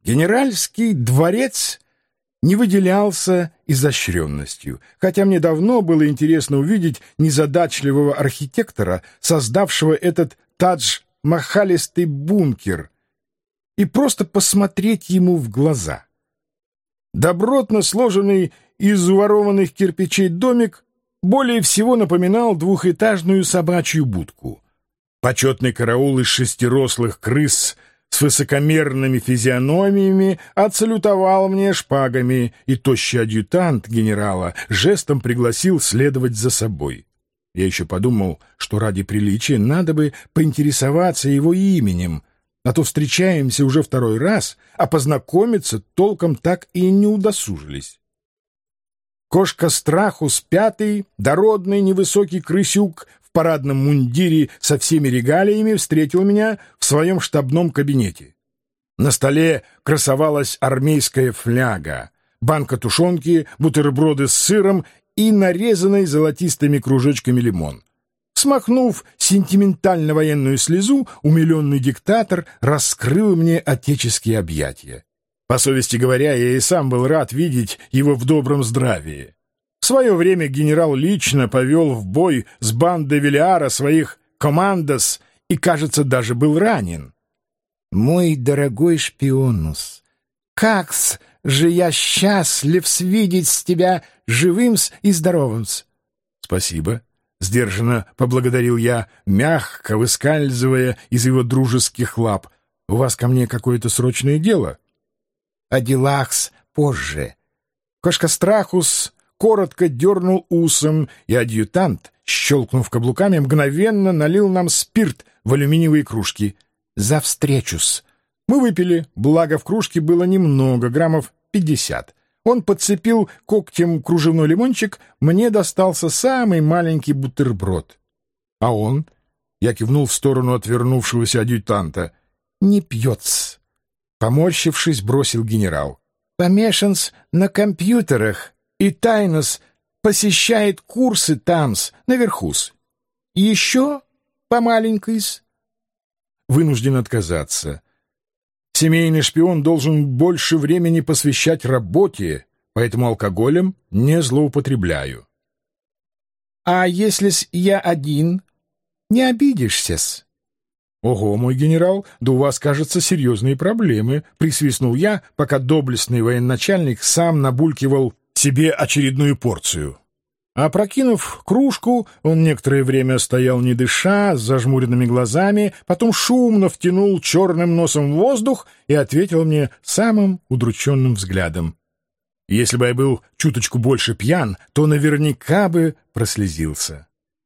Генеральский дворец не выделялся изощренностью, хотя мне давно было интересно увидеть незадачливого архитектора, создавшего этот тадж-махалистый бункер, и просто посмотреть ему в глаза. Добротно сложенный из уворованных кирпичей домик более всего напоминал двухэтажную собачью будку. Почетный караул из 6 рослых крыс с высокомерными физиономиями отсалютовал мне шпагами, и тощий адъютант генерала жестом пригласил следовать за собой. Я еще подумал, что ради приличия надо бы поинтересоваться его именем, а то встречаемся уже 2-й раз, а познакомиться толком так и не удосужились. Кошка Страхус пятый, дородный невысокий крысюк в парадном мундире со всеми регалиями, встретил меня в своем штабном кабинете. На столе красовалась армейская фляга, банка тушенки, бутерброды с сыром и нарезанный золотистыми кружочками лимон. Смахнув сентиментально-военную слезу, умиленный диктатор раскрыл мне отеческие объятия. По совести говоря, я и сам был рад видеть его в добром здравии. В свое время генерал лично повел в бой с бандой Велиара своих командос и, кажется, даже был ранен. «Мой дорогой шпионус, как-с же я счастлив видеть с тебя живым-с и здоровым-с!» «Спасибо», — сдержанно поблагодарил я, мягко выскальзывая из его дружеских лап. «У вас ко мне какое-то срочное дело?» «О делах-с позже». Кошка Страхус коротко дернул усом, и адъютант, щелкнув каблуками, мгновенно налил нам спирт в алюминиевые кружки. «За встречу-с». Мы выпили, благо в кружке было немного, граммов 50. Он подцепил когтем кружевной лимончик, мне достался самый маленький бутерброд. «А он?» — я кивнул в сторону отвернувшегося адъютанта. «Не пьет-с». Поморщившись, бросил генерал. «Помешан-с на компьютерах и тайно-с посещает курсы там-с, наверху-с. Еще помаленькой-с». Вынужден отказаться. Семейный шпион должен больше времени посвящать работе, поэтому алкоголем не злоупотребляю. «А если-с я один, не обидишься-с?» «Ого, мой генерал, да у вас, кажется, серьезные проблемы», — присвистнул я, пока доблестный военачальник сам набулькивал себе очередную порцию. Опрокинув кружку, он некоторое время стоял не дыша, с зажмуренными глазами, потом шумно втянул черным носом в воздух и ответил мне самым удрученным взглядом. Если бы я был чуточку больше пьян, то наверняка бы прослезился.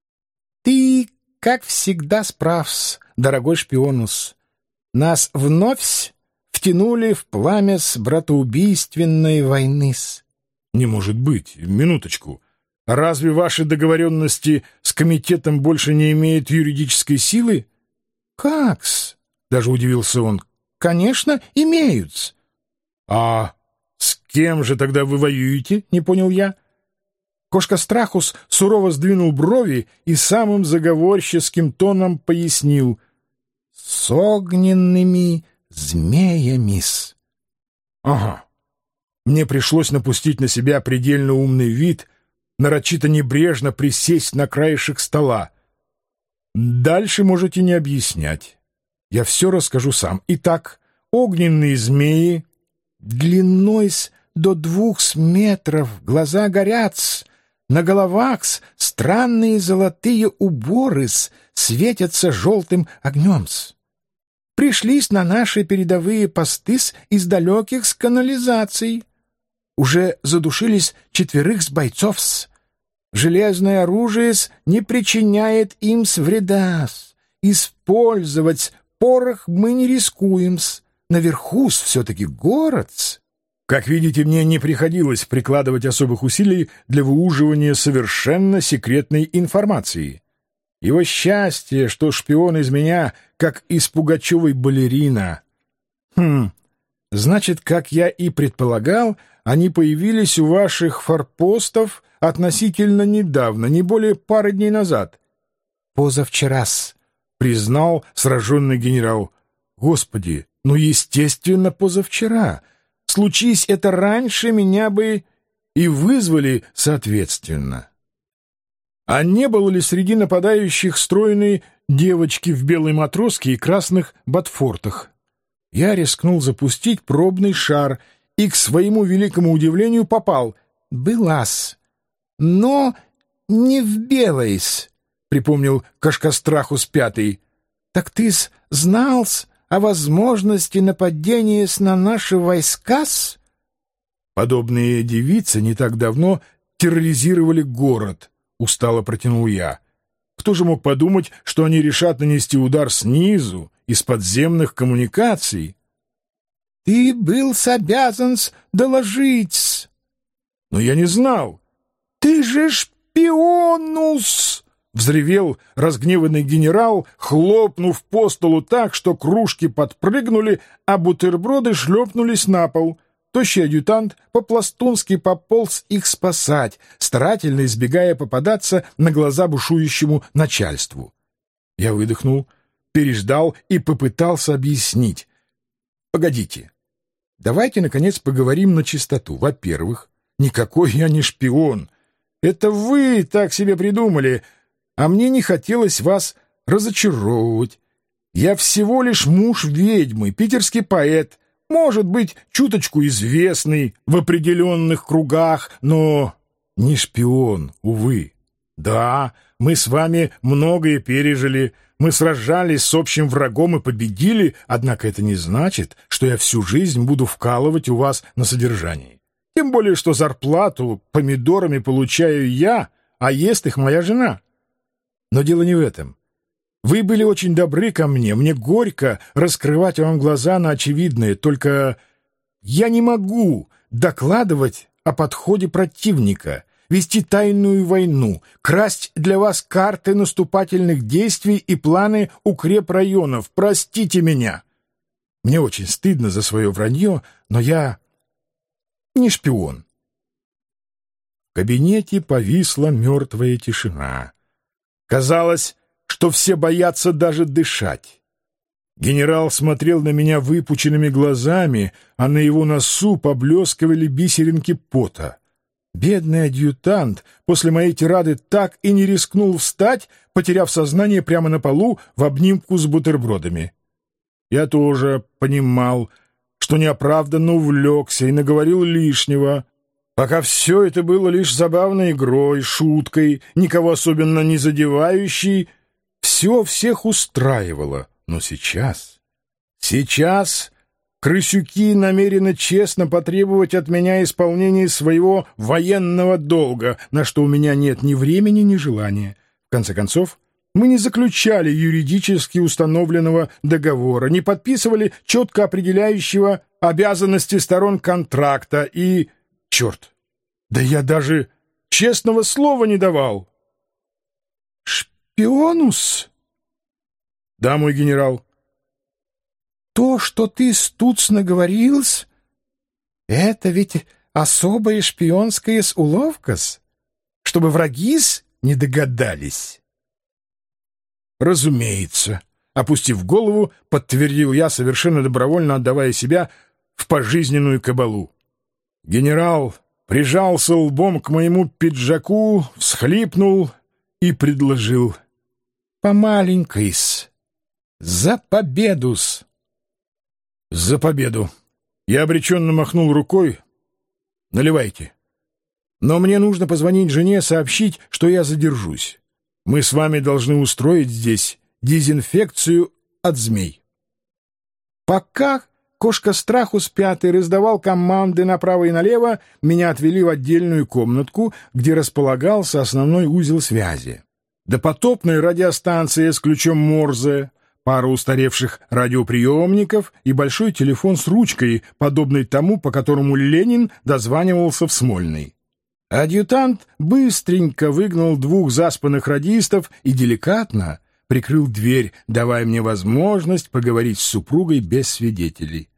«Ты, как всегда, справ-с, дорогой шпионус. Нас вновь втянули в пламя с братоубийственной войны-с». «Не может быть, минуточку. Разве ваши договоренности с комитетом больше не имеют юридической силы?» «Как-с?» — даже удивился он. «Конечно, имеют-с». «А с кем же тогда вы воюете?» — не понял я. Кошка Страхус сурово сдвинул брови и самым заговорческим тоном пояснил: «С огненными змеями-с». «Ага». Мне пришлось напустить на себя предельно умный вид, нарочито небрежно присесть на краешек стола. Дальше можете не объяснять. Я все расскажу сам. Итак, огненные змеи, длиной до 2 метров, глаза горят, на головах странные золотые уборы светятся желтым огнем. Пришлись на наши передовые посты из далеких канализаций. Уже задушились 4 бойцов. Железное оружие не причиняет им вреда. Использовать порох мы не рискуем. Наверху все-таки город. Как видите, мне не приходилось прикладывать особых усилий для выуживания совершенно секретной информации. Его счастье, что шпион из меня, как из Пугачевой балерина. Значит, как я и предполагал, они появились у ваших форпостов относительно недавно, не более пары дней назад. «Позавчера-с», — признал сраженный генерал. «Господи, Ну, естественно, позавчера. Случись это раньше, меня бы и вызвали соответственно. А не было ли среди нападающих стройной девочки в белой матроске и красных ботфортах? Я рискнул запустить пробный шар и, к своему великому удивлению, попал. «Была-с, но не в белой-с», — припомнил Кашкастрахус Пятый. «Так ты-с знал-с о возможности нападения на наши войска-с?» «Подобные девицы не так давно терроризировали город», — устало протянул я. «Кто же мог подумать, что они решат нанести удар снизу, из подземных коммуникаций?» «Ты был обязан доложить-с». «Но я не знал». «Ты же шпионус!» — взревел разгневанный генерал, хлопнув по столу так, что кружки подпрыгнули, а бутерброды шлепнулись на пол. Тощий адъютант по-пластунски пополз их спасать, старательно избегая попадаться на глаза бушующему начальству. Я выдохнул, переждал и попытался объяснить. «Погодите, давайте, наконец, поговорим на чистоту. Во-первых, никакой я не шпион. Это вы так себе придумали, а мне не хотелось вас разочаровывать. Я всего лишь муж ведьмы, питерский поэт, может быть, чуточку известный в определенных кругах, но не шпион, увы. Да, мы с вами многое пережили, мы сражались с общим врагом и победили, однако это не значит, что я всю жизнь буду вкалывать у вас на содержании. Тем более, что зарплату помидорами получаю я, а ест их моя жена. Но дело не в этом. Вы были очень добры ко мне, мне горько раскрывать вам глаза на очевидное, только я не могу докладывать о подходе противника, вести тайную войну, красть для вас карты наступательных действий и планы укрепрайонов. Простите меня. Мне очень стыдно за свое вранье, но я не шпион». В кабинете повисла мертвая тишина. Казалось, что все боятся даже дышать. Генерал смотрел на меня выпученными глазами, а на его носу поблескивали бисеринки пота. Бедный адъютант после моей тирады так и не рискнул встать, потеряв сознание прямо на полу в обнимку с бутербродами. Я тоже понимал, что неоправданно увлекся и наговорил лишнего. Пока все это было лишь забавной игрой, шуткой, никого особенно не задевающей, все всех устраивало. Но сейчас крысюки намерены честно потребовать от меня исполнения своего военного долга, на что у меня нет ни времени, ни желания. В конце концов, мы не заключали юридически установленного договора, не подписывали четко определяющего обязанности сторон контракта и... Черт! Да я даже честного слова не давал! Шпионус? Да, мой генерал. То, что ты стуц наговорился, это ведь особая шпионская уловка-с, чтобы враги-с не догадались. Разумеется, опустив голову, подтвердил я, совершенно добровольно отдавая себя в пожизненную кабалу. Генерал прижался лбом к моему пиджаку, всхлипнул и предложил: «Помаленькой-с, за победу-с». «За победу!» Я обреченно махнул рукой. «Наливайте. Но мне нужно позвонить жене, сообщить, что я задержусь. Мы с вами должны устроить здесь дезинфекцию от змей». Пока Кошка-Страхус Пятый раздавал команды направо и налево, меня отвели в отдельную комнатку, где располагался основной узел связи. Допотопная радиостанция с ключом Морзе, пара устаревших радиоприемников и большой телефон с ручкой, подобный тому, по которому Ленин дозванивался в Смольный. Адъютант быстренько выгнал двух заспанных радистов и деликатно прикрыл дверь, давая мне возможность поговорить с супругой без свидетелей.